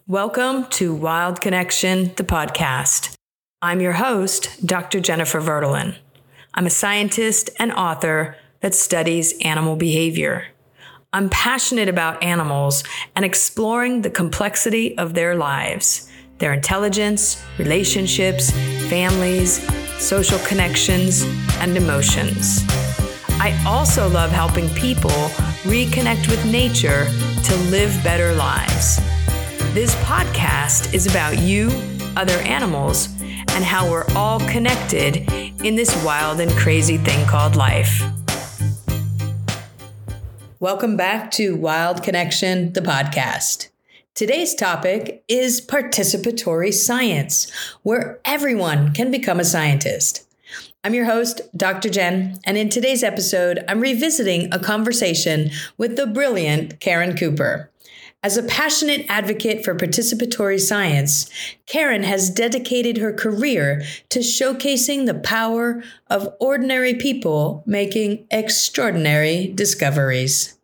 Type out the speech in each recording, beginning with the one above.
Welcome to Wild Connection, the podcast. I'm your host, Dr. Jennifer Vertelen. I'm a scientist and author that studies animal behavior. I'm passionate about animals and exploring the complexity of their lives, their intelligence, relationships, families, social connections, and emotions. I also love helping people reconnect with nature to live better lives. This podcast is about you, other animals, and how we're all connected in this wild and crazy thing called life. Welcome back to Wild Connection, the podcast. Today's topic is participatory science, where everyone can become a scientist. I'm your host, Dr. Jen, and in today's episode, I'm revisiting a conversation with the brilliant Karen Cooper. As a passionate advocate for participatory science, Karen has dedicated her career to showcasing the power of ordinary people making extraordinary discoveries.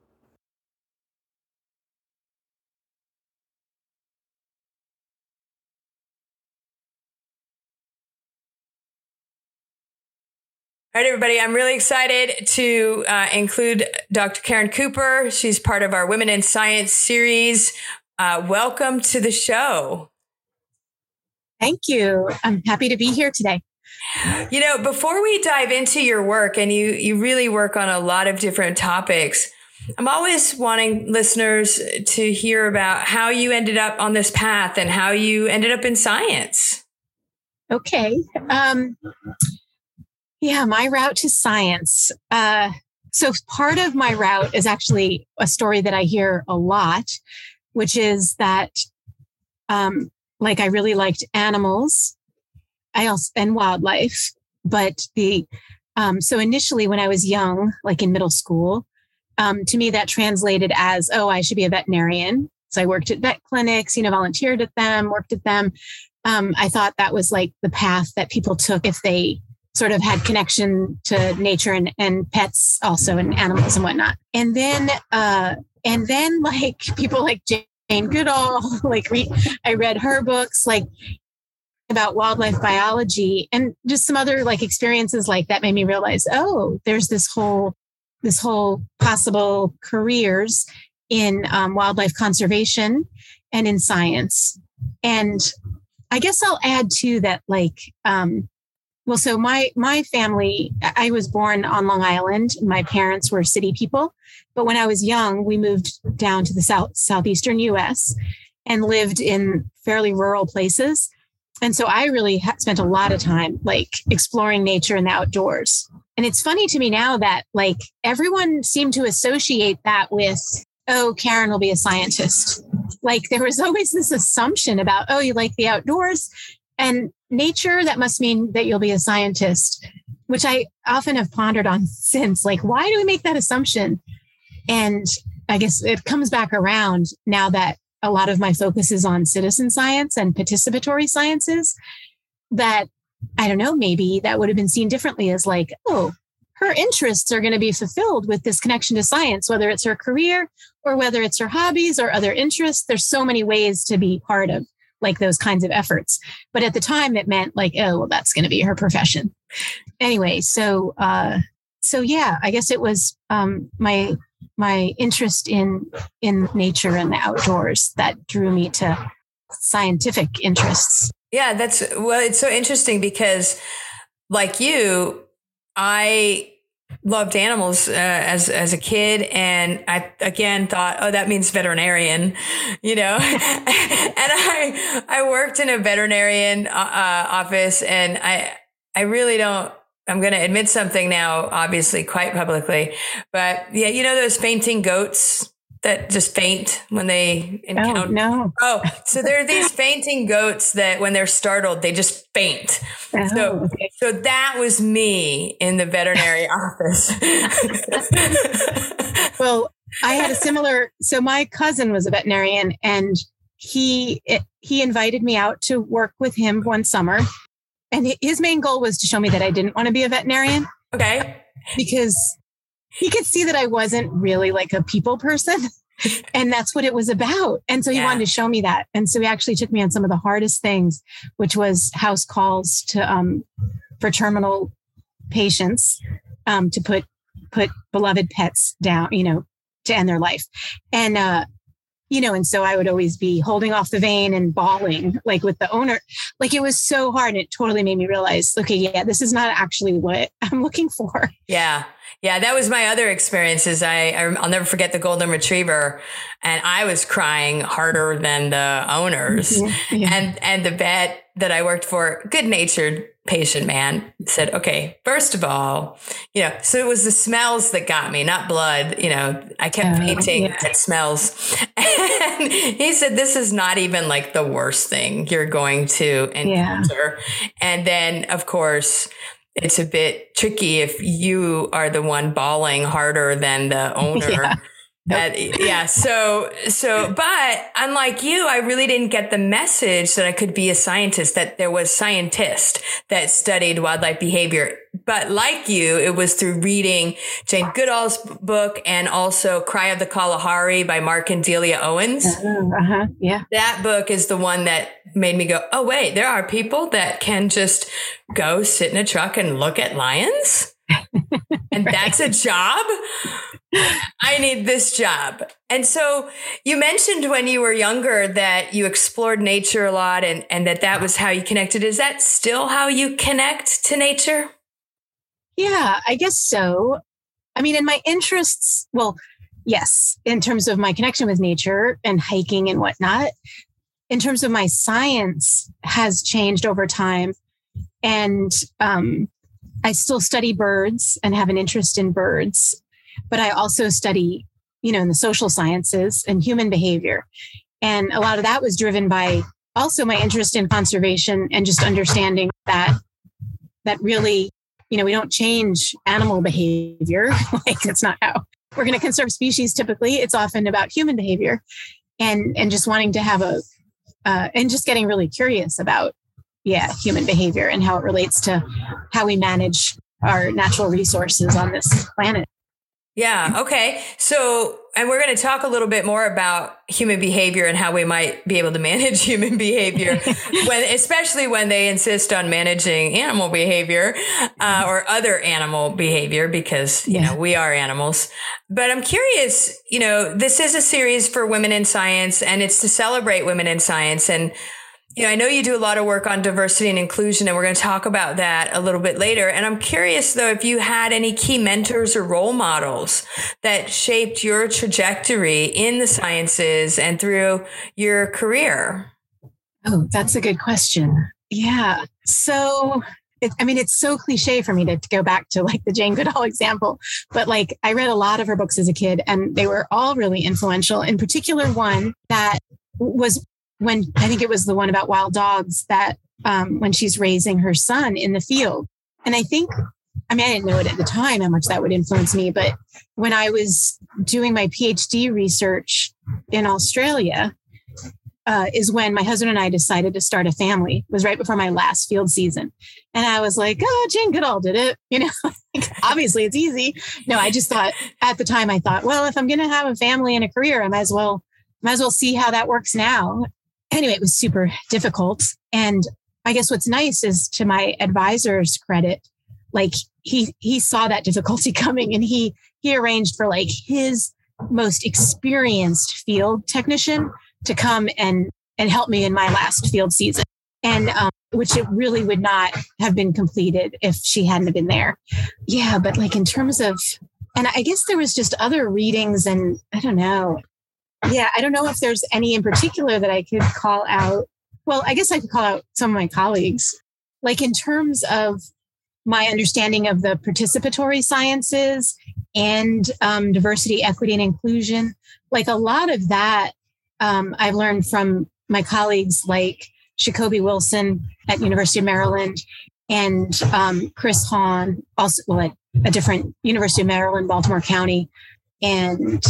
All right, everybody, I'm really excited to include Dr. Karen Cooper. She's part of our Women in Science series. Welcome to the show. Thank you. I'm happy to be here today. You know, before we dive into your work, and you really work on a lot of different topics, I'm always wanting listeners to hear about how you ended up on this path and how you ended up in science. Okay. Yeah, my route to science. So part of my route is actually a story that I hear a lot, which is that, I really liked animals, and wildlife, but so initially when I was young, like in middle school, to me that translated as, I should be a veterinarian. So I worked at vet clinics, volunteered at them, worked at them. I thought that was like the path that people took if they sort of had connection to nature and pets also and animals and whatnot. And then like people like Jane Goodall, I read her books, about wildlife biology, and just some other experiences like that made me realize, there's this whole possible careers in wildlife conservation and in science. And I guess I'll add to that, so my family, I was born on Long Island. My parents were city people. But when I was young, we moved down to the southeastern U.S. and lived in fairly rural places. And so I really spent a lot of time exploring nature and the outdoors. And it's funny to me now that everyone seemed to associate that with, Karen will be a scientist. There was always this assumption about, you like the outdoors and nature, that must mean that you'll be a scientist, which I often have pondered on since. Why do we make that assumption? And I guess it comes back around now that a lot of my focus is on citizen science and participatory sciences, that, I don't know, maybe that would have been seen differently as her interests are going to be fulfilled with this connection to science, whether it's her career or whether it's her hobbies or other interests. There's so many ways to be part of those kinds of efforts. But at the time it meant that's going to be her profession. Anyway, so yeah, I guess it was my interest in nature and the outdoors that drew me to scientific interests. Yeah, it's so interesting because like you, I loved animals as a kid, and I again thought, that means veterinarian, and I worked in a veterinarian office, and I really don't. I'm going to admit something now, obviously, quite publicly, but yeah, those fainting goats that just faint when they encounter. Oh, no. So there are these fainting goats that when they're startled, they just faint. So that was me in the veterinary office. Well, I had a similar, so my cousin was a veterinarian, and he invited me out to work with him one summer. And his main goal was to show me that I didn't want to be a veterinarian. Okay. Because he could see that I wasn't really a people person. And that's what it was about. And so he wanted to show me that. And so he actually took me on some of the hardest things, which was house calls to, for terminal patients, to put beloved pets down, to end their life. And, and so I would always be holding off the vein and bawling, like with the owner. Like it was so hard. And it totally made me realize, okay, yeah, this is not actually what I'm looking for. Yeah. Yeah, that was my other experiences. I'll never forget the golden retriever, and I was crying harder than the owners. Yeah. And the vet that I worked for, good-natured patient man, said, okay, first of all, so it was the smells that got me, not blood. I kept painting at smells. And he said, this is not even like the worst thing you're going to encounter. Yeah. And then, of course, it's a bit tricky if you are the one bawling harder than the owner. So, but unlike you, I really didn't get the message that I could be a scientist, that there was scientists that studied wildlife behavior. But like you, it was through reading Jane Goodall's book and also Cry of the Kalahari by Mark and Delia Owens. Yeah. That book is the one that made me go, oh, wait, there are people that can just go sit in a truck and look at lions. And that's a job. I need this job. And so you mentioned when you were younger that you explored nature a lot and that was how you connected. Is that still how you connect to nature? Yeah, I guess so. I mean, in my interests, well, yes, in terms of my connection with nature and hiking and whatnot. In terms of my science has changed over time. And I still study birds and have an interest in birds, but I also study, in the social sciences and human behavior. And a lot of that was driven by also my interest in conservation and just understanding that really, we don't change animal behavior. Like that's not how we're going to conserve species. Typically, it's often about human behavior and just wanting to have and just getting really curious about human behavior and how it relates to how we manage our natural resources on this planet. Yeah. Okay. So, and we're going to talk a little bit more about human behavior and how we might be able to manage human behavior especially when they insist on managing animal behavior, or other animal behavior, because, we are animals. But I'm curious, this is a series for women in science, and it's to celebrate women in science. And I know you do a lot of work on diversity and inclusion, and we're going to talk about that a little bit later. And I'm curious, though, if you had any key mentors or role models that shaped your trajectory in the sciences and through your career. Oh, that's a good question. Yeah. So, it's so cliche for me to go back to like the Jane Goodall example, but like I read a lot of her books as a kid and they were all really influential. In particular, one that was when I think it was the one about wild dogs that when she's raising her son in the field. And I didn't know it at the time how much that would influence me. But when I was doing my PhD research in Australia, is when my husband and I decided to start a family. It was right before my last field season. And I was like, oh, Jane Goodall did it. Obviously it's easy. No, I just thought at the time, well, if I'm going to have a family and a career, I might as well see how that works now. Anyway, it was super difficult. And I guess what's nice is, to my advisor's credit, like he saw that difficulty coming and he arranged for like his most experienced field technician to come and help me in my last field season. And which it really would not have been completed if she hadn't been there. Yeah, but like in terms of, and I guess there was just other readings and I don't know. Yeah, I don't know if there's any in particular that I could call out. Well, I guess I could call out some of my colleagues. Like in terms of my understanding of the participatory sciences and diversity, equity, and inclusion, like a lot of that I've learned from my colleagues like Jacoby Wilson at University of Maryland and Chris Hahn, also at a different University of Maryland, Baltimore County, and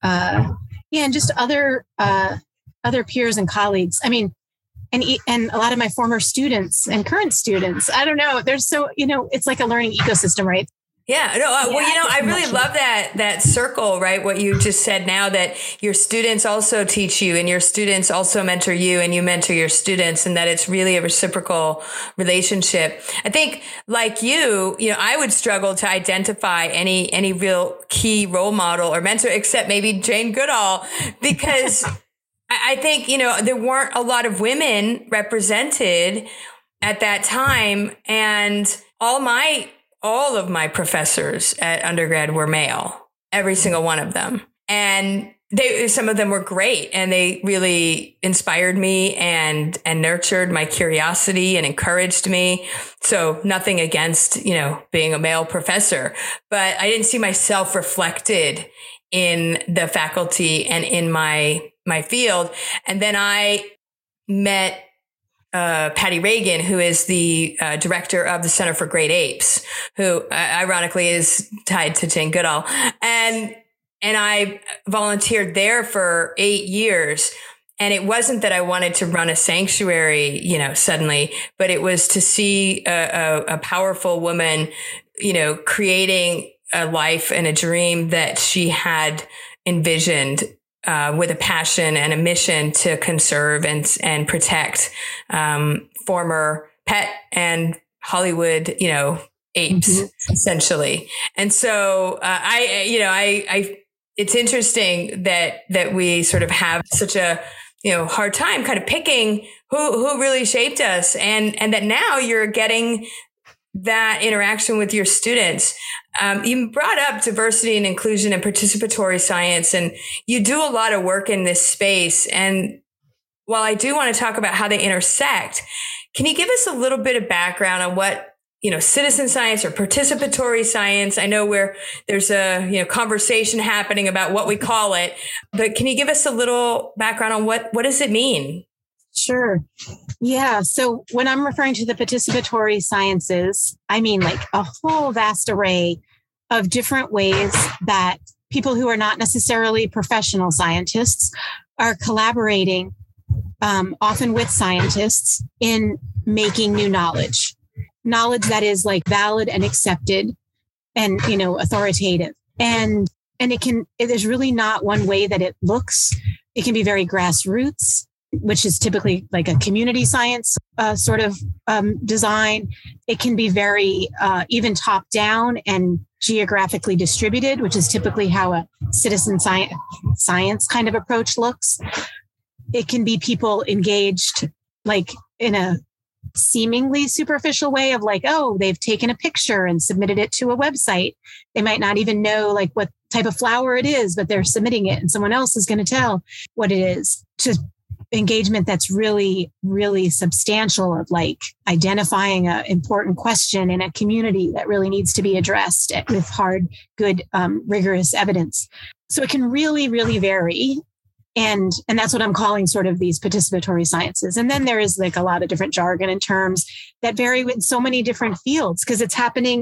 and just other peers and colleagues. I mean, and a lot of my former students and current students. I don't know. There's it's like a learning ecosystem, right? Yeah, no, I really love that circle, right? What you just said now, that your students also teach you and your students also mentor you and you mentor your students, and that it's really a reciprocal relationship. I think like you, I would struggle to identify any real key role model or mentor except maybe Jane Goodall, because I think, there weren't a lot of women represented at that time, and all of my professors at undergrad were male, every single one of them. And some of them were great, and they really inspired me and nurtured my curiosity and encouraged me. So nothing against, being a male professor, but I didn't see myself reflected in the faculty and in my field. And then I met Patty Reagan, who is the director of the Center for Great Apes, who ironically is tied to Jane Goodall. And I volunteered there for 8 years. And it wasn't that I wanted to run a sanctuary, suddenly, but it was to see a powerful woman, creating a life and a dream that she had envisioned, with a passion and a mission to conserve and protect former pet and Hollywood, apes, essentially. And so it's interesting that we sort of have such a hard time kind of picking who really shaped us, and that now you're getting that interaction with your students. You brought up diversity and inclusion and participatory science, and you do a lot of work in this space. And while I do want to talk about how they intersect, can you give us a little bit of background on what, citizen science or participatory science? I know where there's a, conversation happening about what we call it, but can you give us a little background on what does it mean? Sure. Yeah. So when I'm referring to the participatory sciences, I mean like a whole vast array of different ways that people who are not necessarily professional scientists are collaborating, often with scientists, in making new knowledge that is like valid and accepted and, authoritative. And there's really not one way that it looks. It can be very grassroots, which is typically like a community science sort of design. It can be very even top down and geographically distributed, which is typically how a citizen science kind of approach looks. It can be people engaged like in a seemingly superficial way of like, oh, they've taken a picture and submitted it to a website. They might not even know like what type of flower it is, but they're submitting it and someone else is going to tell what it is. To engagement that's really, really substantial, of like identifying an important question in a community that really needs to be addressed with hard, good, rigorous evidence. So it can really, really vary. And that's what I'm calling sort of these participatory sciences. And then there is like a lot of different jargon and terms that vary in so many different fields, because it's happening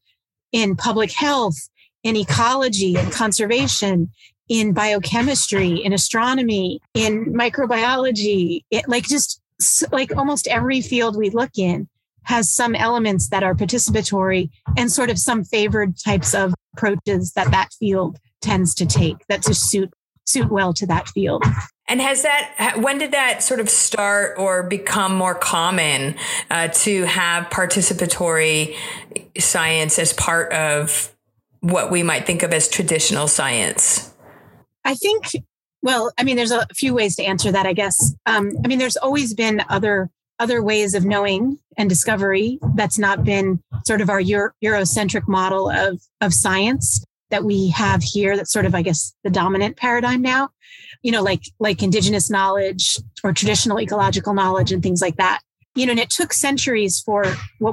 in public health, in ecology and conservation, in biochemistry, in astronomy, in microbiology. It like almost every field we look in has some elements that are participatory and sort of some favored types of approaches that field tends to take that just suit well to that field. And when did that sort of start or become more common to have participatory science as part of what we might think of as traditional science? I think, there's a few ways to answer that, I guess. There's always been other ways of knowing and discovery that's not been sort of our Eurocentric model of science that we have here. That's sort of, I guess, the dominant paradigm now, like indigenous knowledge or traditional ecological knowledge and things like that. And it took centuries for what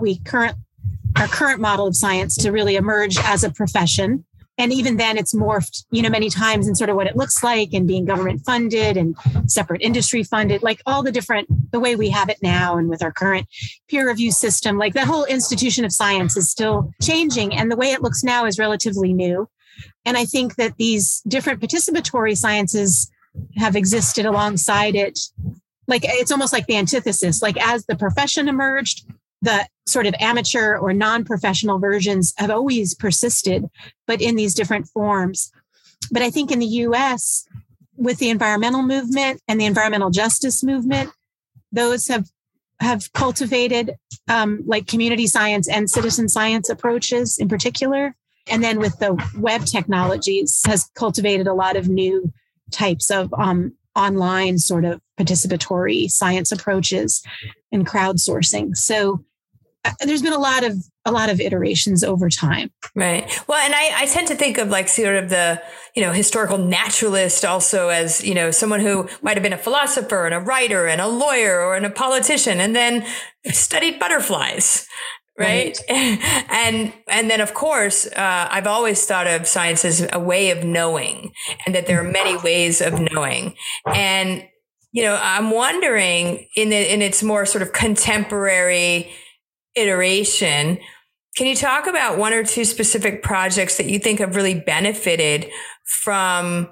our current model of science to really emerge as a profession. And even then it's morphed, many times in sort of what it looks like, and being government funded and separate industry funded, like all the way we have it now. And with our current peer review system, like that whole institution of science is still changing. And the way it looks now is relatively new. And I think that these different participatory sciences have existed alongside it. Like it's almost like the antithesis, like as the profession emerged, the sort of amateur or non-professional versions have always persisted, but in these different forms. But I think in the US, with the environmental movement and the environmental justice movement, those have cultivated like community science and citizen science approaches in particular. And then with the web technologies has cultivated a lot of new types of online sort of participatory science approaches and crowdsourcing. So there's been a lot of iterations over time. Right. Well, and I tend to think of like sort of the, historical naturalist also as, someone who might have been a philosopher and a writer and a lawyer or a politician and then studied butterflies. Right. And then, of course, I've always thought of science as a way of knowing and that there are many ways of knowing. And, I'm wondering in its more sort of contemporary iteration, can you talk about one or two specific projects that you think have really benefited from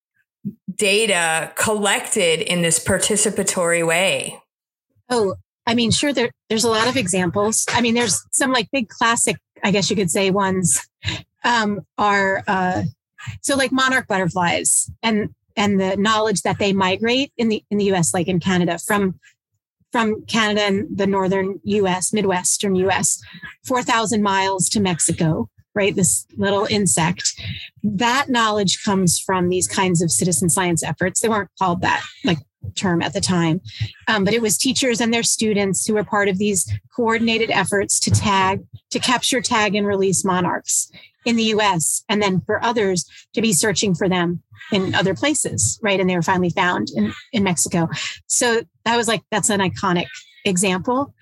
data collected in this participatory way? Oh, I mean, sure, there's a lot of examples. I mean, there's some like big classic, I guess you could say, ones are so like monarch butterflies and the knowledge that they migrate in the US, like in Canada, from Canada and the northern US, Midwestern US, 4,000 miles to Mexico, right? This little insect. That knowledge comes from these kinds of citizen science efforts. They weren't called that like term at the time, but it was teachers and their students who were part of these coordinated efforts to capture, tag, and release monarchs in the US, and then for others to be searching for them in other places, right? And they were finally found in Mexico. So that's an iconic example.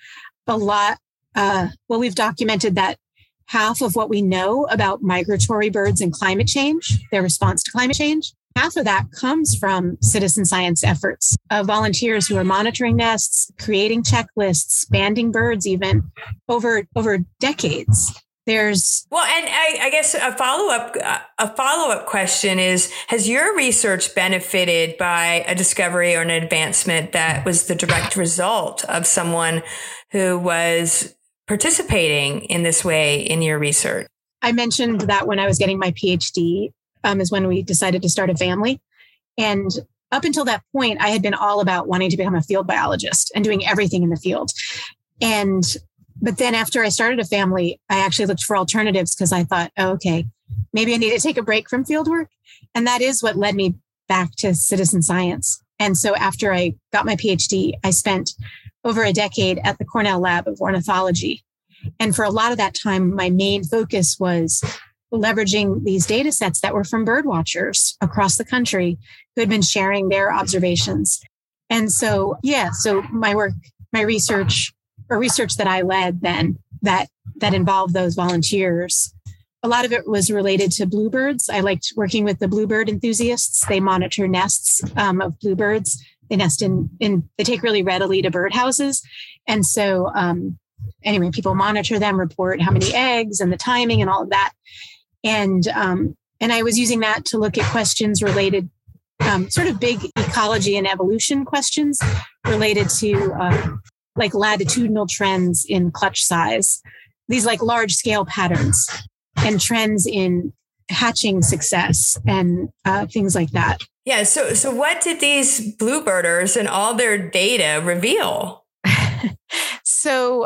We've documented that half of what we know about migratory birds and climate change, their response to climate change, half of that comes from citizen science efforts of volunteers who are monitoring nests, creating checklists, banding birds even over decades. And I guess a follow-up question is, has your research benefited by a discovery or an advancement that was the direct result of someone who was participating in this way in your research? I mentioned that when I was getting my PhD is when we decided to start a family. And up until that point, I had been all about wanting to become a field biologist and doing everything in the field. But then after I started a family, I actually looked for alternatives because I thought, okay, maybe I need to take a break from field work. And that is what led me back to citizen science. And so after I got my PhD, I spent over a decade at the Cornell Lab of Ornithology. And for a lot of that time, my main focus was leveraging these data sets that were from bird watchers across the country who had been sharing their observations. And so, so my research that I led then that involved those volunteers, a lot of it was related to bluebirds. I liked working with the bluebird enthusiasts. They monitor nests of bluebirds. They nest they take really readily to birdhouses. And so anyway, people monitor them, report how many eggs and the timing and all of that. And I was using that to look at questions related, sort of big ecology and evolution questions related to like latitudinal trends in clutch size, these like large scale patterns and trends in hatching success and things like that. Yeah. So what did these bluebirders and all their data reveal? So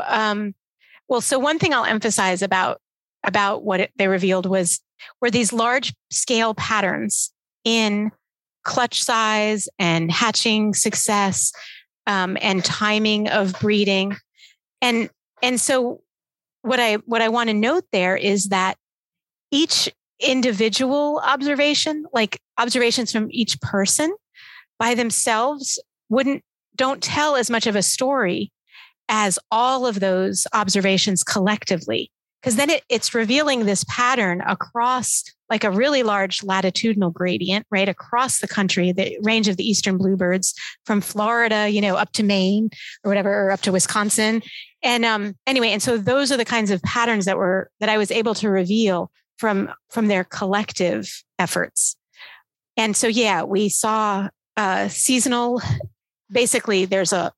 one thing I'll emphasize about what they revealed were these large scale patterns in clutch size and hatching success, and timing of breeding. And so what I want to note there is that each individual observation, like observations from each person by themselves, don't tell as much of a story as all of those observations collectively. Because then it's revealing this pattern across like a really large latitudinal gradient, right, across the country, the range of the eastern bluebirds from Florida, up to Maine or whatever, or up to Wisconsin. And anyway, and so those are the kinds of patterns that I was able to reveal from their collective efforts. And so, we saw seasonal. Basically, there's a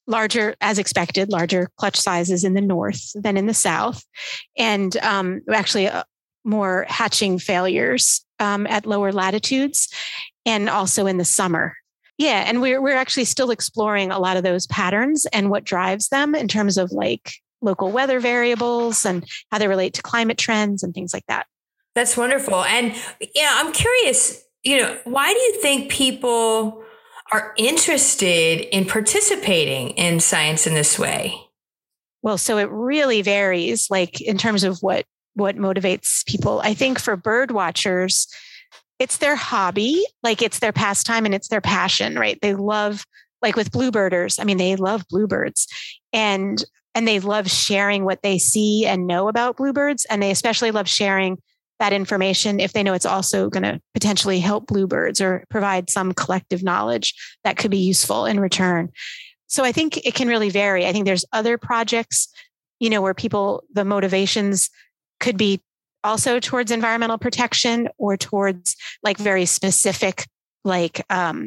larger, as expected, larger clutch sizes in the north than in the south, and actually more hatching failures at lower latitudes, and also in the summer. Yeah, and we're actually still exploring a lot of those patterns and what drives them in terms of like local weather variables and how they relate to climate trends and things like that. That's wonderful. And I'm curious, why do you think people are interested in participating in science in this way? Well, so it really varies, like in terms of what motivates people. I think for bird watchers, it's their hobby, like it's their pastime and it's their passion, right? They love, like with bluebirders, I mean, they love bluebirds and they love sharing what they see and know about bluebirds. And they especially love sharing that information if they know it's also going to potentially help bluebirds or provide some collective knowledge that could be useful in return. So I think it can really vary. I think there's other projects, where the motivations could be also towards environmental protection or towards like very specific, like,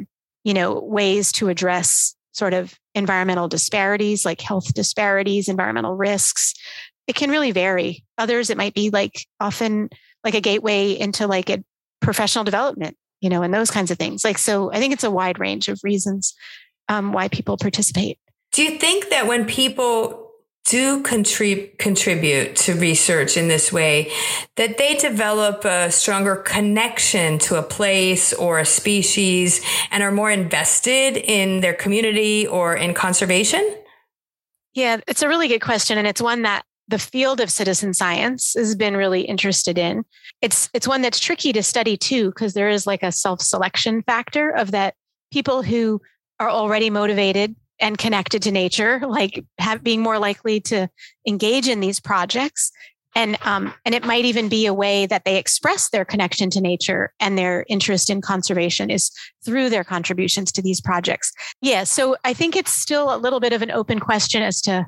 ways to address sort of environmental disparities, like health disparities, environmental risks. It can really vary. Others, it might be like often like a gateway into like a professional development, and those kinds of things. Like, so I think it's a wide range of reasons why people participate. Do you think that when people do contribute to research in this way, that they develop a stronger connection to a place or a species and are more invested in their community or in conservation? Yeah, it's a really good question. And it's one that the field of citizen science has been really interested in. It's one that's tricky to study too, because there is like a self-selection factor of that people who are already motivated and connected to nature, like being more likely to engage in these projects. And it might even be a way that they express their connection to nature and their interest in conservation is through their contributions to these projects. Yeah. So I think it's still a little bit of an open question as to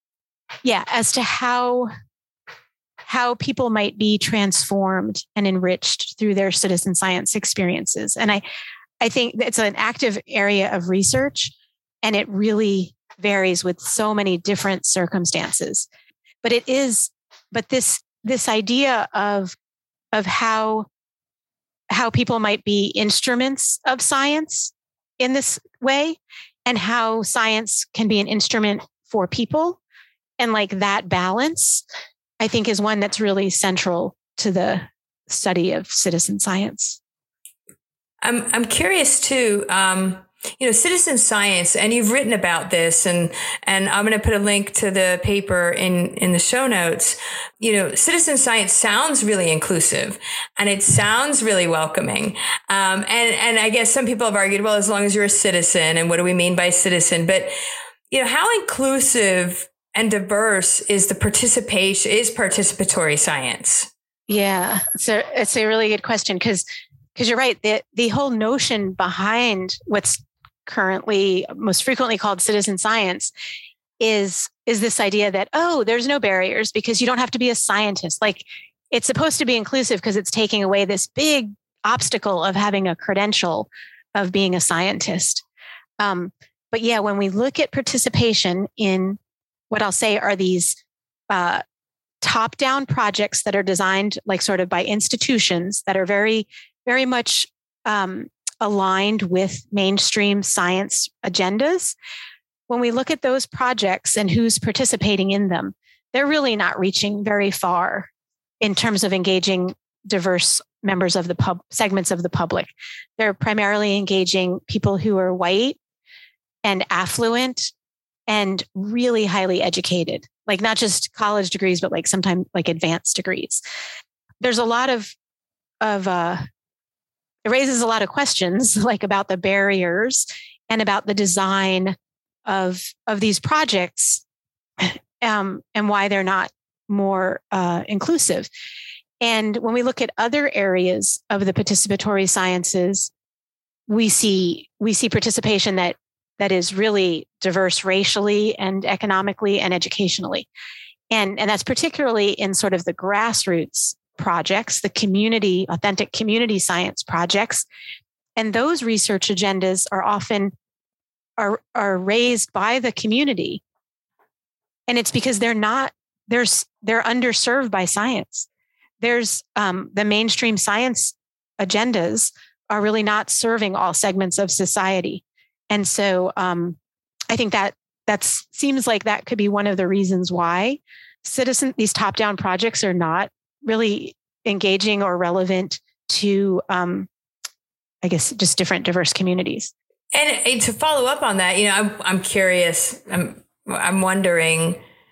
how people might be transformed and enriched through their citizen science experiences. And I think it's an active area of research, and it really varies with so many different circumstances. But this idea of how people might be instruments of science in this way, and how science can be an instrument for people, and like that balance, I think is one that's really central to the study of citizen science. I'm curious too, citizen science, and you've written about this, and I'm going to put a link to the paper in the show notes. Citizen science sounds really inclusive and it sounds really welcoming. And I guess some people have argued, well, as long as you're a citizen, and what do we mean by citizen? But, how inclusive and diverse is participatory science? Yeah, so it's a really good question because you're right. The whole notion behind what's currently most frequently called citizen science is this idea that, there's no barriers because you don't have to be a scientist. Like, it's supposed to be inclusive because it's taking away this big obstacle of having a credential of being a scientist. But yeah, when we look at participation in what I'll say are these top-down projects that are designed like sort of by institutions that are very, very much aligned with mainstream science agendas. When we look at those projects and who's participating in them, they're really not reaching very far in terms of engaging diverse members of the segments of the public. They're primarily engaging people who are white and affluent and really highly educated, like not just college degrees, but like sometimes like advanced degrees. There's a lot of it raises a lot of questions like about the barriers and about the design of these projects and why they're not more inclusive. And when we look at other areas of the participatory sciences, we see participation that is really diverse racially and economically and educationally. And that's particularly in sort of the grassroots projects, the authentic community science projects. And those research agendas are often are raised by the community. And it's because they're underserved by science. There's the mainstream science agendas are really not serving all segments of society. And so I think that seems like that could be one of the reasons why these top-down projects are not really engaging or relevant to, I guess, just different diverse communities. And to follow up on that, I'm curious. I'm wondering,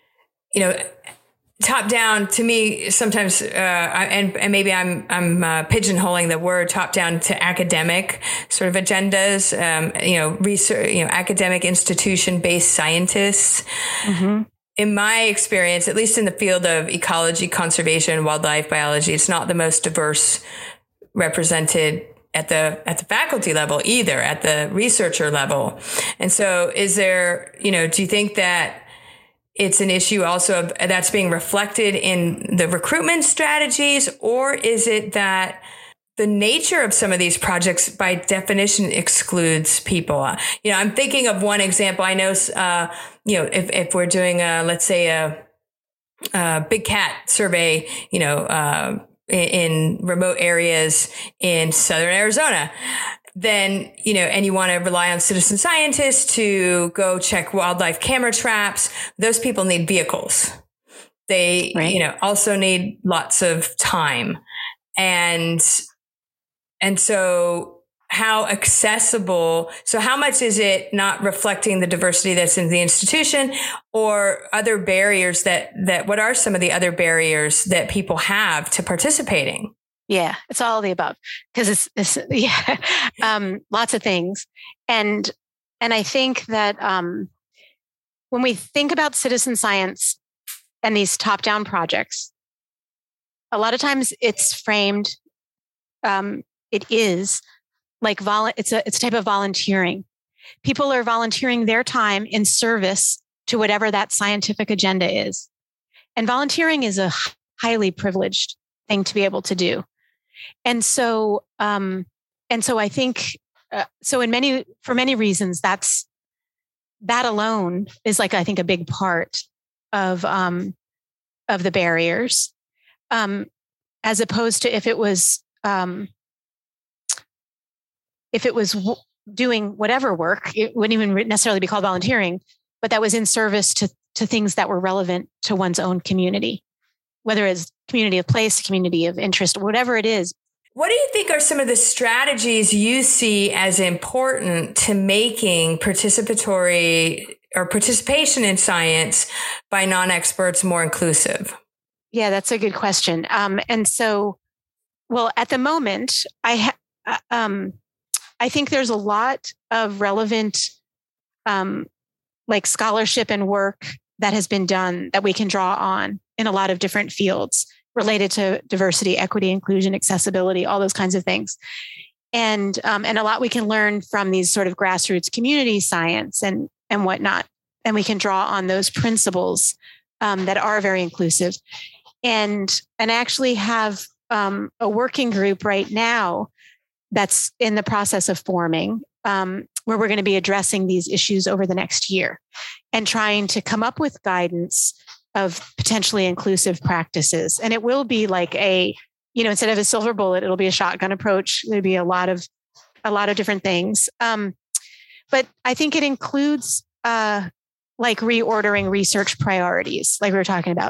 top down to me sometimes, and maybe I'm pigeonholing the word top down to academic sort of agendas. Research, academic institution based scientists. Mm-hmm. In my experience, at least in the field of ecology, conservation, wildlife biology, it's not the most diverse represented at the faculty level either, at the researcher level. And so is there, do you think that it's an issue also of that's being reflected in the recruitment strategies, or is it that the nature of some of these projects by definition excludes people? I'm thinking of one example. I know, if we're doing let's say a big cat survey, in remote areas in southern Arizona, then, and you want to rely on citizen scientists to go check wildlife camera traps, those people need vehicles. They, right. Also need lots of time. And so how accessible, so how much is it not reflecting the diversity that's in the institution, or other barriers that what are some of the other barriers that people have to participating? Yeah, it's all of the above, because it's lots of things. And I think that when we think about citizen science and these top-down projects, a lot of times it's framed, it is like it's a type of volunteering. People are volunteering their time in service to whatever that scientific agenda is. And volunteering is a highly privileged thing to be able to do. And so I think, for many reasons, that alone is like, I think, a big part of the barriers, as opposed to if it was doing whatever work, it wouldn't even necessarily be called volunteering, but that was in service to things that were relevant to one's own community, whether it's community of place, community of interest, whatever it is. What do you think are some of the strategies you see as important to making participatory or participation in science by non-experts more inclusive? Yeah, that's a good question. And so, well, at the moment, I think there's a lot of relevant, like scholarship and work that has been done that we can draw on in a lot of different fields related to diversity, equity, inclusion, accessibility, all those kinds of things. And a lot we can learn from these sort of grassroots community science and whatnot. And we can draw on those principles that are very inclusive. And I actually have a working group right now that's in the process of forming, where we're going to be addressing these issues over the next year and trying to come up with guidance of potentially inclusive practices. And it will be like instead of a silver bullet, it'll be a shotgun approach. There'll be a lot of different things. But I think it includes like reordering research priorities, like we were talking about,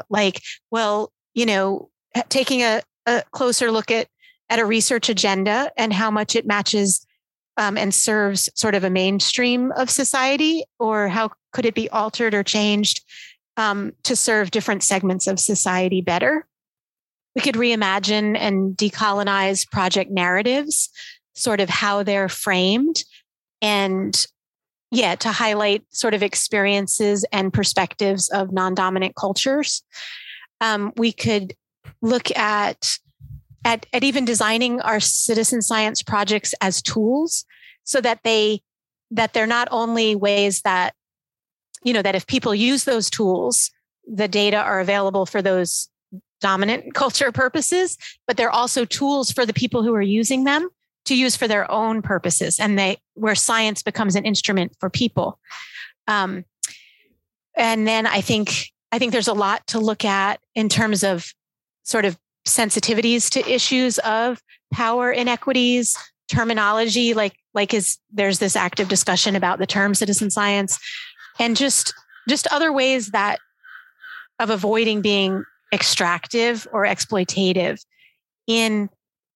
taking a closer look at a research agenda and how much it matches and serves sort of a mainstream of society, or how could it be altered or changed to serve different segments of society better. We could reimagine and decolonize project narratives, sort of how they're framed, and to highlight sort of experiences and perspectives of non-dominant cultures. We could look at even designing our citizen science projects as tools, so that they're not only ways that if people use those tools, the data are available for those dominant culture purposes, but they're also tools for the people who are using them to use for their own purposes, and where science becomes an instrument for people. And then I think there's a lot to look at in terms of sort of sensitivities to issues of power inequities, terminology, there's this active discussion about the term citizen science, and just other ways of avoiding being extractive or exploitative in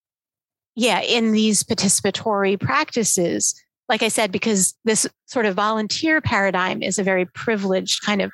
these participatory practices. Like I said, because this sort of volunteer paradigm is a very privileged kind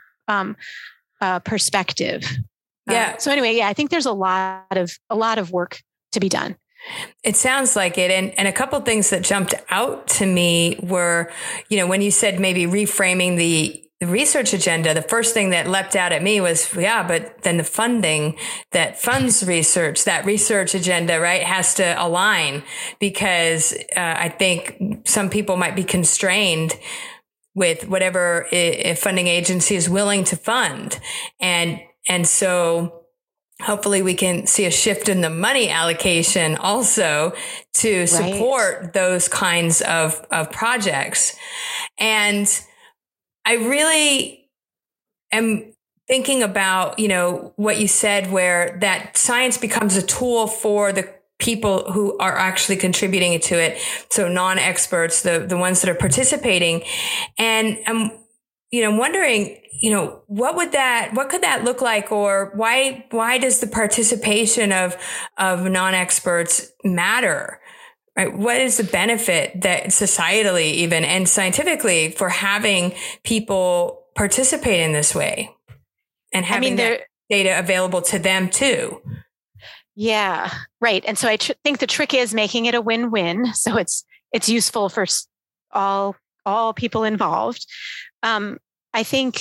of perspective. Yeah. So anyway, I think there's a lot of work to be done. It sounds like it. And a couple of things that jumped out to me were, when you said maybe reframing the research agenda, the first thing that leapt out at me was, but then the funding that funds research, that research agenda, right, has to align, because I think some people might be constrained with whatever a funding agency is willing to fund. And so hopefully we can see a shift in the money allocation also to support those kinds of projects. And I really am thinking about, what you said, where that science becomes a tool for the people who are actually contributing to it. So non-experts, the ones that are participating. And I'm wondering, what could that look like, or why does the participation of non-experts matter? Right? What is the benefit that societally, even, and scientifically, for having people participate in this way and having that data available to them too? Yeah, right. And so I think the trick is making it a win-win. So it's useful for all people involved. I think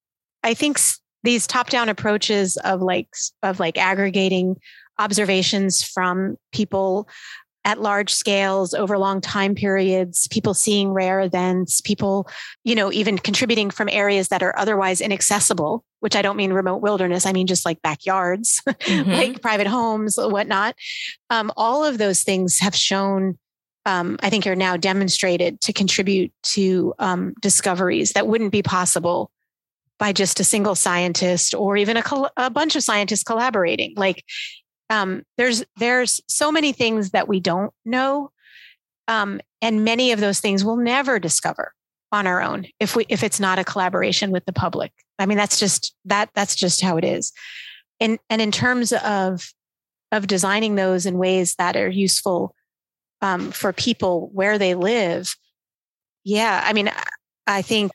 these top-down approaches of aggregating observations from people at large scales over long time periods, people seeing rare events, people, even contributing from areas that are otherwise inaccessible, which I don't mean remote wilderness. I mean, just like backyards, like private homes, whatnot. All of those things have shown, I think, are now demonstrated to contribute to discoveries that wouldn't be possible by just a single scientist or even a bunch of scientists collaborating. There's so many things that we don't know, and many of those things we'll never discover on our own if it's not a collaboration with the public. I mean, that's just how it is. And in terms of designing those in ways that are useful for people where they live, I mean, I think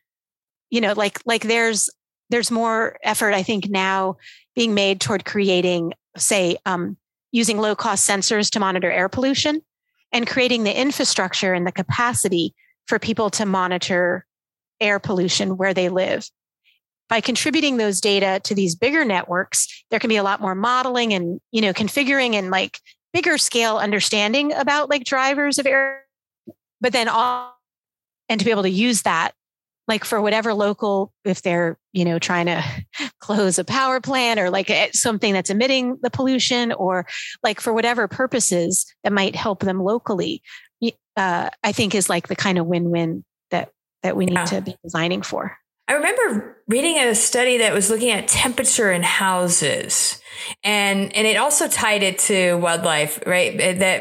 there's more effort, I think, now being made toward creating, say, using low-cost sensors to monitor air pollution, and creating the infrastructure and the capacity for people to monitor air pollution where they live. By contributing those data to these bigger networks, there can be a lot more modeling and, configuring and bigger scale understanding about drivers of air, but then and to be able to use that for whatever local, if they're, trying to close a power plant or something that's emitting the pollution, or for whatever purposes that might help them locally, I think is the kind of win-win that we need to be designing for. I remember reading a study that was looking at temperature in houses, and it also tied it to wildlife, right?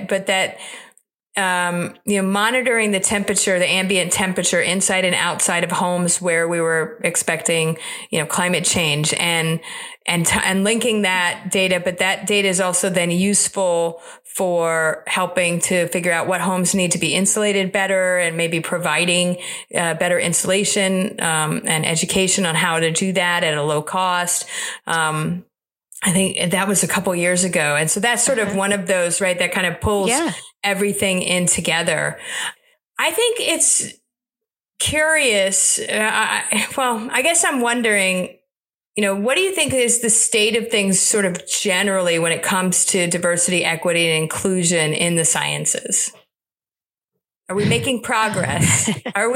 Monitoring the temperature, the ambient temperature inside and outside of homes where we were expecting, climate change, and linking that data. But that data is also then useful for helping to figure out what homes need to be insulated better, and maybe providing better insulation and education on how to do that at a low cost. I think that was a couple years ago. And so that's sort of one of those, right, that kind of pulls everything in together. I think it's curious. I guess I'm wondering, what do you think is the state of things sort of generally when it comes to diversity, equity, and inclusion in the sciences? Are we making progress?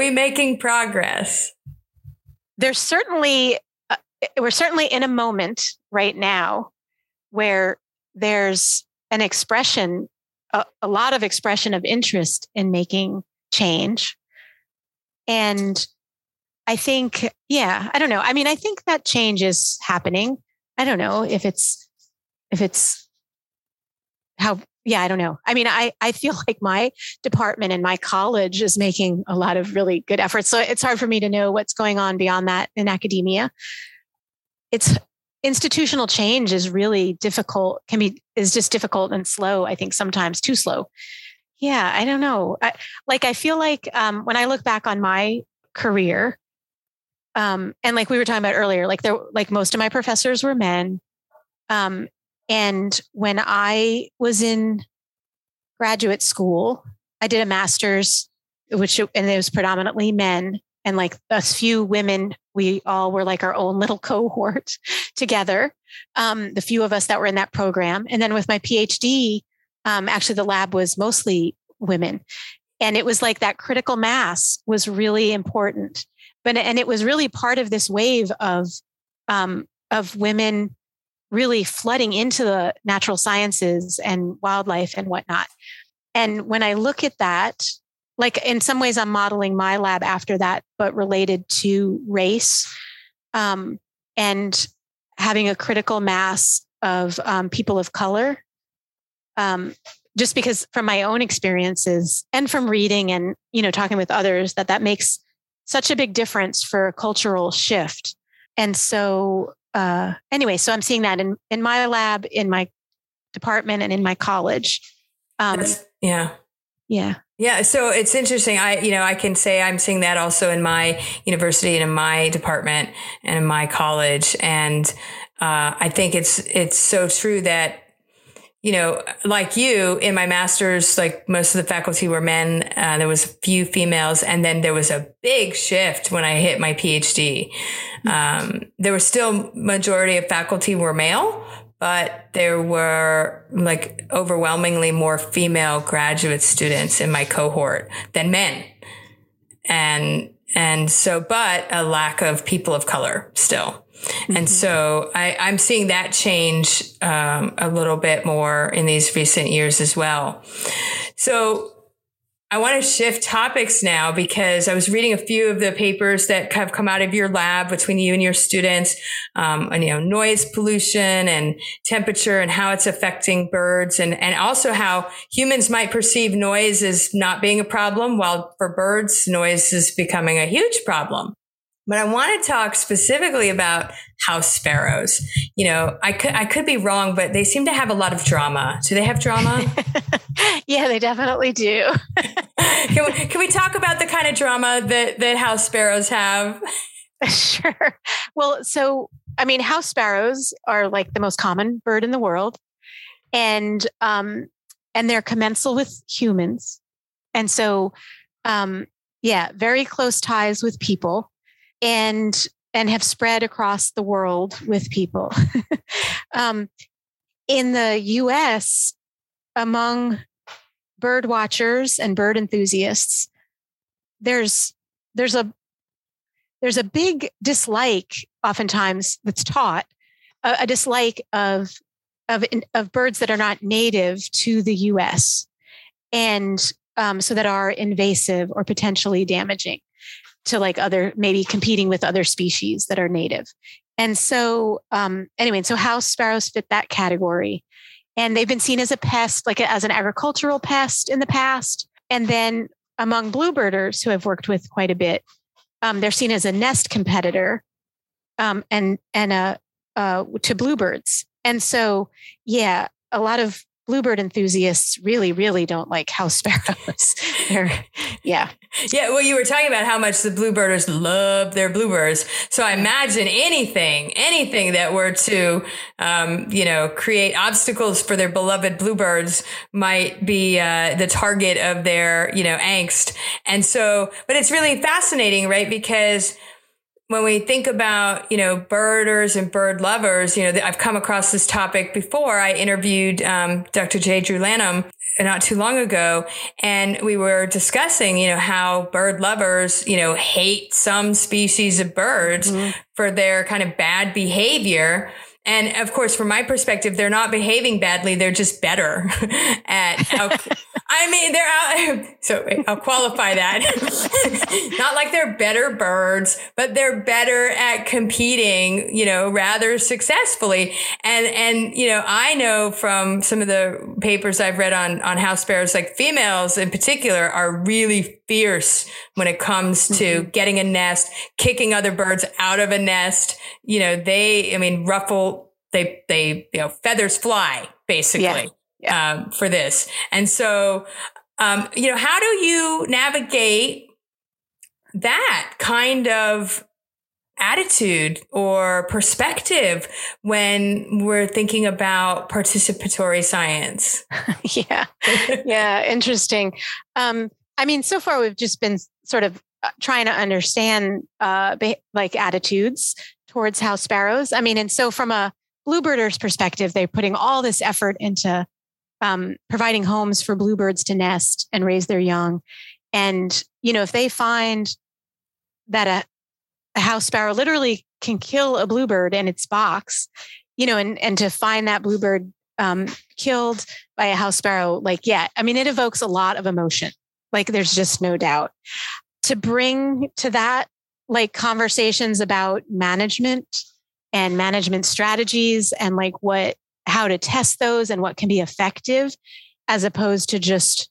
There's certainly... we're certainly in a moment right now where there's an expression a lot of expression of interest in making change. And I think, I don't know. I mean, I think that change is happening. I don't know if it's how, I don't know. I mean, I feel like my department and my college is making a lot of really good efforts. So it's hard for me to know what's going on beyond that in academia. It's institutional change is really difficult, is just difficult and slow. I think sometimes too slow. Yeah, I don't know. I feel like when I look back on my career, and like we were talking about earlier, like most of my professors were men. And when I was in graduate school, I did a master's, and it was predominantly men, and like a few women. We all were like our own little cohort together. The few of us that were in that program. And then with my PhD, actually the lab was mostly women. And it was like that critical mass was really important. And it was really part of this wave of women really flooding into the natural sciences and wildlife and whatnot. And when I look at that, like in some ways I'm modeling my lab after that, but related to race, and having a critical mass of people of color. Just because from my own experiences and from reading and, talking with others, that makes such a big difference for a cultural shift. And so anyway, so I'm seeing that in my lab, in my department, and in my college. Yeah. So it's interesting. I can say I'm seeing that also in my university and in my department and in my college. And I think it's so true that, like you, in my master's, like most of the faculty were men. There was a few females. And then there was a big shift when I hit my PhD. There was still majority of faculty were male, but there were like overwhelmingly more female graduate students in my cohort than men. And so, but a lack of people of color still. And so I'm seeing that change a little bit more in these recent years as well. So I want to shift topics now because I was reading a few of the papers that have come out of your lab between you and your students, and, noise pollution and temperature and how it's affecting birds and also how humans might perceive noise as not being a problem, while for birds, noise is becoming a huge problem. But I want to talk specifically about house sparrows. I could be wrong, but they seem to have a lot of drama. Do they have drama? Yeah, they definitely do. Can we talk about the kind of drama that house sparrows have? Sure. Well, so, house sparrows are like the most common bird in the world, and they're commensal with humans. And so, very close ties with people. And have spread across the world with people. In the US, among bird watchers and bird enthusiasts, there's a big dislike, oftentimes that's taught, a dislike of birds that are not native to the US, and so that are invasive or potentially damaging to like maybe competing with other species that are native. And so, so house sparrows fit that category. And they've been seen as a pest, like as an agricultural pest in the past. And then among bluebirders who I've worked with quite a bit, they're seen as a nest competitor, to bluebirds. And so, a lot of bluebird enthusiasts really, really don't like house sparrows. Yeah, well, you were talking about how much the bluebirders love their bluebirds. So I imagine anything that were to, create obstacles for their beloved bluebirds might be the target of their, angst. And so, but it's really fascinating, right? Because when we think about, birders and bird lovers, I've come across this topic before. I interviewed Dr. J. Drew Lanham not too long ago, and we were discussing, how bird lovers, hate some species of birds for their kind of bad behavior. And of course, from my perspective, they're not behaving badly. They're just better they're out. So I'll qualify that. Not like they're better birds, but they're better at competing, rather successfully. And, I know from some of the papers I've read on house sparrows, like females in particular are really fierce when it comes to getting a nest, kicking other birds out of a nest. Feathers fly basically. Yeah. For this. And so, how do you navigate that kind of attitude or perspective when we're thinking about participatory science? Yeah. Interesting. So far we've just been sort of trying to understand, attitudes towards house sparrows. And so from a bluebirder's perspective, they're putting all this effort into providing homes for bluebirds to nest and raise their young. And, if they find that a house sparrow literally can kill a bluebird in its box, and to find that bluebird killed by a house sparrow, it evokes a lot of emotion. There's just no doubt. To bring to that, conversations about management and management strategies and how to test those and what can be effective, as opposed to just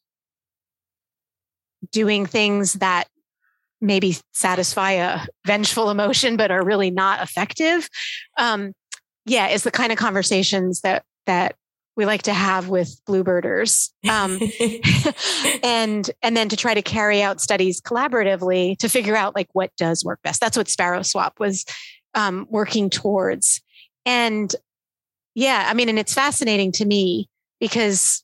doing things that maybe satisfy a vengeful emotion, but are really not effective. Is the kind of conversations that we like to have with bluebirders. And then to try to carry out studies collaboratively to figure out what does work best. That's what Sparrow Swap was working towards. And and it's fascinating to me because,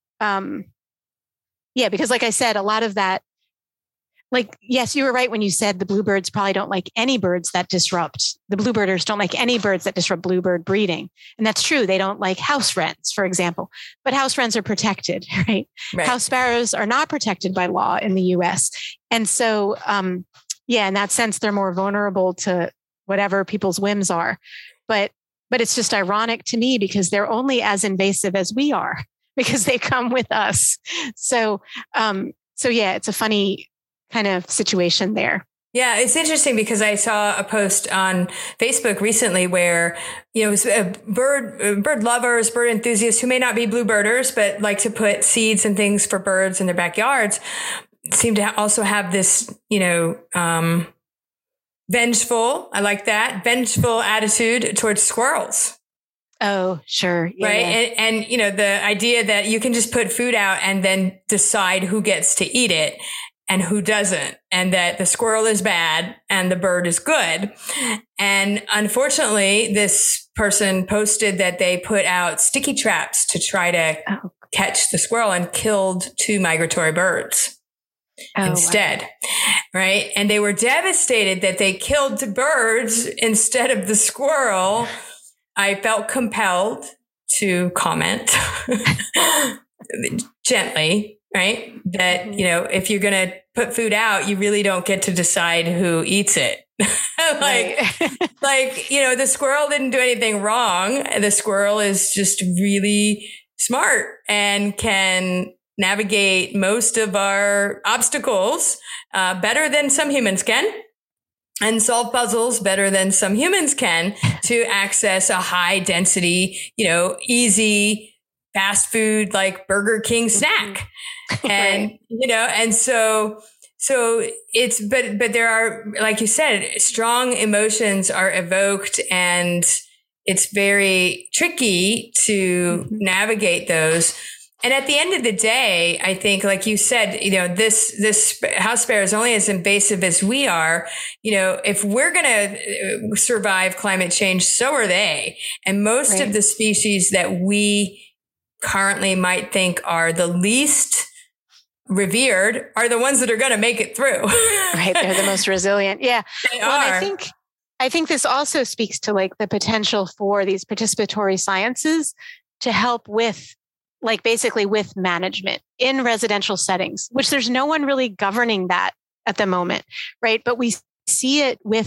because like I said, a lot of that, yes, you were right when you said the bluebirds probably don't like any birds that disrupt. The bluebirders don't like any birds that disrupt bluebird breeding. And that's true. They don't like house wrens, for example, but house wrens are protected, right? House sparrows are not protected by law in the US. And so, in that sense, they're more vulnerable to whatever people's whims are. But it's just ironic to me because they're only as invasive as we are because they come with us. So it's a funny kind of situation there. Yeah, it's interesting because I saw a post on Facebook recently where, it was bird lovers, bird enthusiasts who may not be bluebirders, but like to put seeds and things for birds in their backyards, seem to also have this, vengeful attitude towards squirrels. Oh, sure. Yeah, right. Yeah. And, the idea that you can just put food out and then decide who gets to eat it and who doesn't, and that the squirrel is bad and the bird is good. And unfortunately, this person posted that they put out sticky traps to try to catch the squirrel and killed 2 migratory birds. Instead. Wow. Right. And they were devastated that they killed the birds instead of the squirrel. I felt compelled to comment gently, right? That, if you're going to put food out, you really don't get to decide who eats it. The squirrel didn't do anything wrong. The squirrel is just really smart and can navigate most of our obstacles better than some humans can, and solve puzzles better than some humans can to access a high density, easy fast food like Burger King snack. And, and so it's, but there are, like you said, strong emotions are evoked, and it's very tricky to navigate those. And at the end of the day, I think, like you said, this house sparrow is only as invasive as we are. If we're going to survive climate change, so are they. And most of the species that we currently might think are the least revered are the ones that are going to make it through. Right. They're the most resilient. Yeah. They are. I think this also speaks to the potential for these participatory sciences to help with basically with management in residential settings, which there's no one really governing that at the moment, right? But we see it with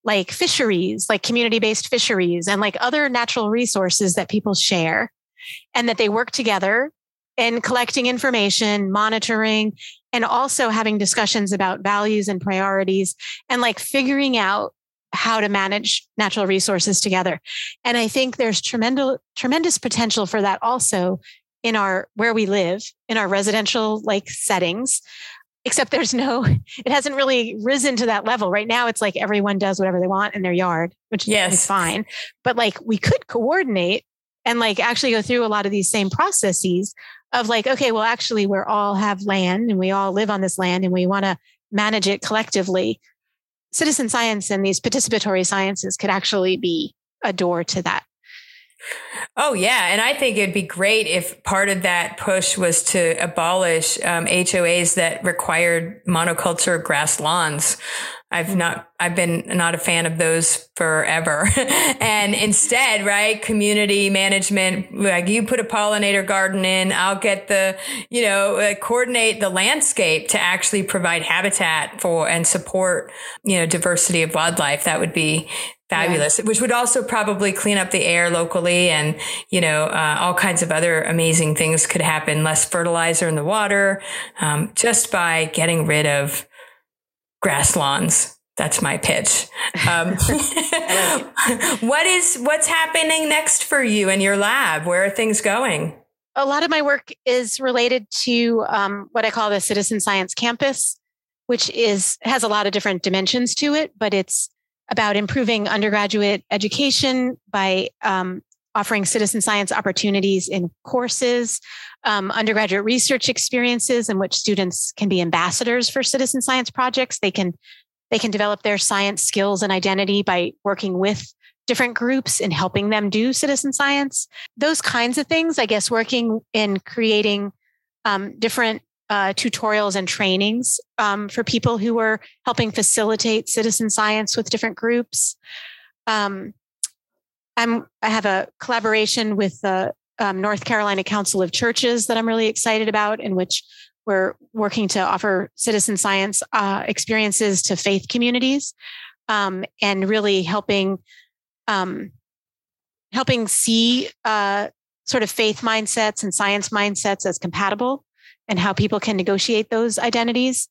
like fisheries, like community-based fisheries and like other natural resources that people share, and that they work together in collecting information, monitoring, and also having discussions about values and priorities and like figuring out how to manage natural resources together. And I think there's tremendous potential for that also in where we live, in our residential like settings. Except it hasn't really risen to that level. Right now, it's like everyone does whatever they want in their yard, which is fine. But like we could coordinate and like actually go through a lot of these same processes of like, okay, well, actually, we all have land and we all live on this land and we want to manage it collectively. Citizen science and these participatory sciences could actually be a door to that. Oh, yeah. And I think it'd be great if part of that push was to abolish HOAs that required monoculture grass lawns. I've been not a fan of those forever. And instead, right, community management, like you put a pollinator garden in, I'll get coordinate the landscape to actually provide habitat for and support, diversity of wildlife. That would be fabulous, which would also probably clean up the air locally, and, all kinds of other amazing things could happen. Less fertilizer in the water, just by getting rid of grass lawns. That's my pitch. What's happening next for you in your lab? Where are things going? A lot of my work is related to what I call the Citizen Science Campus, which has a lot of different dimensions to it, but it's about improving undergraduate education by offering citizen science opportunities in courses, undergraduate research experiences in which students can be ambassadors for citizen science projects. They can develop their science skills and identity by working with different groups and helping them do citizen science. Those kinds of things, I guess, working in creating different tutorials and trainings for people who are helping facilitate citizen science with different groups. I have a collaboration with the North Carolina Council of Churches that I'm really excited about, in which we're working to offer citizen science experiences to faith communities, and really helping see sort of faith mindsets and science mindsets as compatible, and how people can negotiate those identities.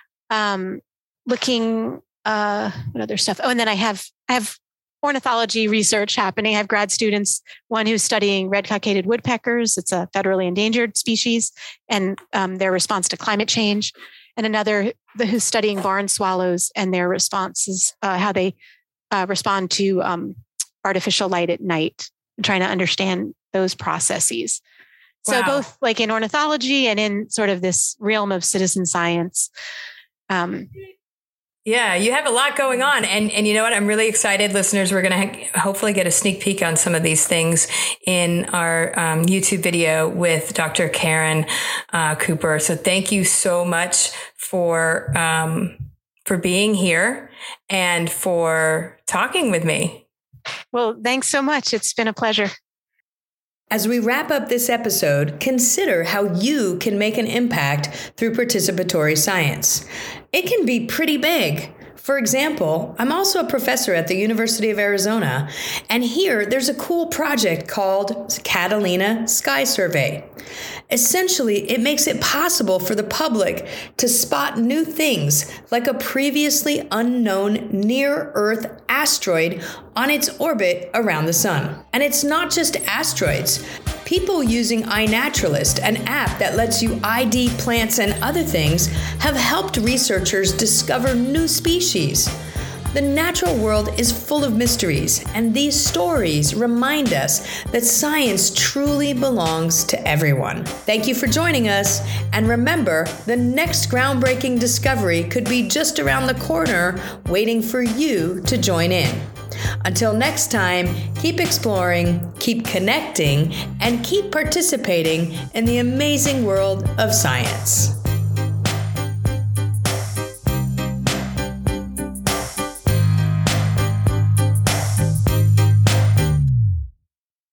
Looking what other stuff? Oh, and then I have ornithology research happening. I have grad students, one who's studying red-cockaded woodpeckers. It's a federally endangered species, and their response to climate change. And another who's studying barn swallows and their responses, how they respond to artificial light at night, and trying to understand those processes. So both like in ornithology and in sort of this realm of citizen science. Yeah, you have a lot going on. And you know what? I'm really excited. Listeners, we're going to hopefully get a sneak peek on some of these things in our YouTube video with Dr. Karen Cooper. So thank you so much for being here and for talking with me. Well, thanks so much. It's been a pleasure. As we wrap up this episode, consider how you can make an impact through participatory science. It can be pretty big. For example, I'm also a professor at the University of Arizona, and here there's a cool project called Catalina Sky Survey. Essentially, it makes it possible for the public to spot new things like a previously unknown near-Earth asteroid on its orbit around the sun. And it's not just asteroids. People using iNaturalist, an app that lets you ID plants and other things, have helped researchers discover new species. The natural world is full of mysteries, and these stories remind us that science truly belongs to everyone. Thank you for joining us, and remember, the next groundbreaking discovery could be just around the corner, waiting for you to join in. Until next time, keep exploring, keep connecting, and keep participating in the amazing world of science.